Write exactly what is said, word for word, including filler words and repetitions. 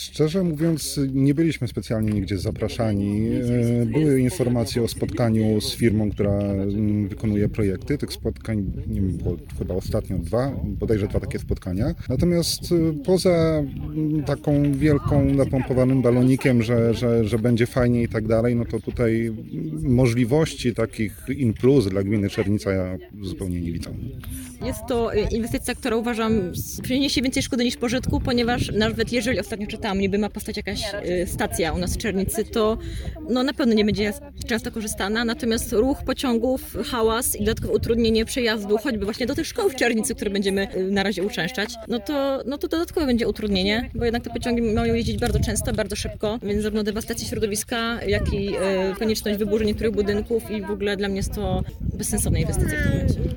Szczerze mówiąc, nie byliśmy specjalnie nigdzie zapraszani. E, Były informacje o spotkaniu z firmą, która mm, wykonuje projekty. Tych spotkań nie wiem, było chyba ostatnio dwa, bodajże dwa takie spotkania. Natomiast e, poza mm, taką wielką, napompowanym balonikiem, że, że, że będzie fajnie i tak dalej, no to tutaj możliwości takich in plus dla gminy Czernica ja zupełnie nie widzę. Jest to inwestycja, która uważam przyniesie więcej szkody niż pożytku, ponieważ nawet jeżeli ostatnio czytałam, niby ma powstać jakaś y, stacja u nas w Czernicy, to no, na pewno nie będzie często korzystana, natomiast ruch pociągów, hałas i dodatkowe utrudnienie przejazdu, choćby właśnie do tych szkoł w Czernicy, które będziemy y, na razie uczęszczać, no to, no to dodatkowe będzie utrudnienie, bo jednak te pociągi mają jeździć bardzo często, bardzo szybko, więc zarówno dewastacja środowiska, jak i y, konieczność wyburzenia niektórych budynków i w ogóle dla mnie jest to bezsensowna inwestycja w tym momencie.